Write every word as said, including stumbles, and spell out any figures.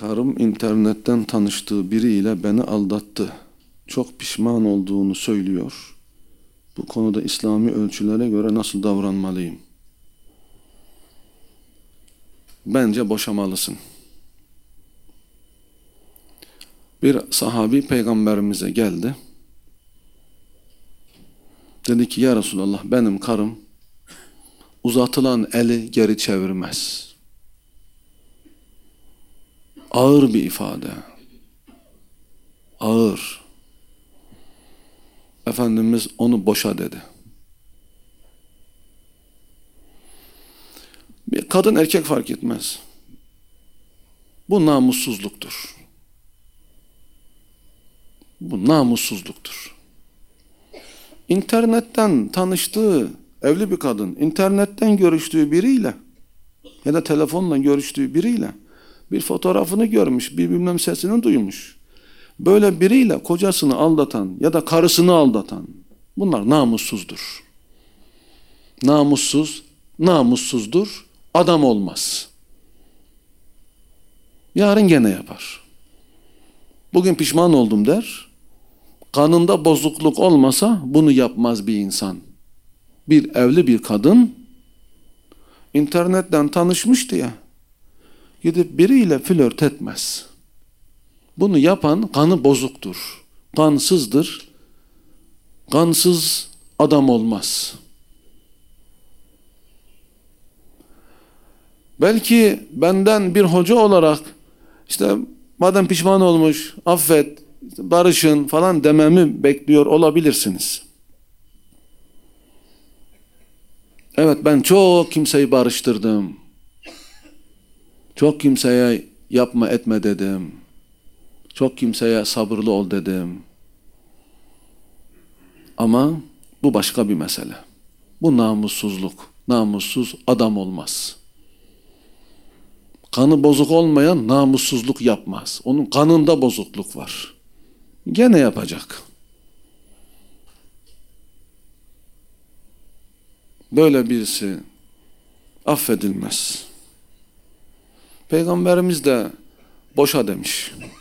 Karım internetten tanıştığı biriyle beni aldattı. Çok pişman olduğunu söylüyor. Bu konuda İslami ölçülere göre nasıl davranmalıyım? Bence boşamalısın. Bir sahabi peygamberimize geldi. Dedi ki ya Resulallah, benim karım uzatılan eli geri çevirmez. Ağır bir ifade. Ağır. Efendimiz onu boşa dedi. Bir kadın erkek fark etmez. Bu namussuzluktur. Bu namussuzluktur. İnternetten tanıştığı evli bir kadın, internetten görüştüğü biriyle ya da telefonla görüştüğü biriyle bir fotoğrafını görmüş, bir bilmem sesini duymuş. Böyle biriyle kocasını aldatan ya da karısını aldatan, bunlar namussuzdur. Namussuz, namussuzdur, adam olmaz. Yarın gene yapar. Bugün pişman oldum der. Kanında bozukluk olmasa bunu yapmaz bir insan. Bir evli bir kadın internetten tanışmış diye gidip biriyle flört etmez. Bunu yapan kanı bozuktur. Kansızdır. Kansız adam olmaz. Belki benden bir hoca olarak işte madem pişman olmuş, affet, barışın falan dememi bekliyor olabilirsiniz. Evet, ben çok kimseyi barıştırdım. Çok kimseye yapma etme dedim. Çok kimseye sabırlı ol dedim. Ama bu başka bir mesele. Bu namussuzluk. Namussuz adam olmaz. Kanı bozuk olmayan namussuzluk yapmaz. Onun kanında bozukluk var. Gene yapacak. Böyle birisi affedilmez. Peygamberimiz de boşa demiş.